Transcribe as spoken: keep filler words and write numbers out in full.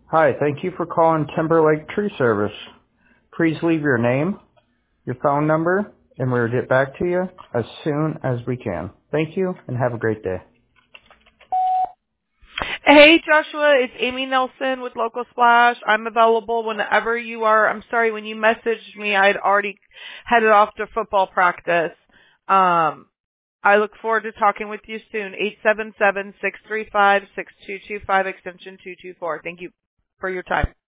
Hi, thank you for calling Timberlake Tree Service. Please leave your name, your phone number, and we'll get back to you as soon as we can. Thank you, and have a great day. Hey, Joshua, it's Amy Nelson with Local Splash. I'm available whenever you are. I'm sorry, when you messaged me, I had already headed off to football practice. Um, I look forward to talking with you soon. eight seven seven, six three five, six two two five, extension two two four. Thank you for your time.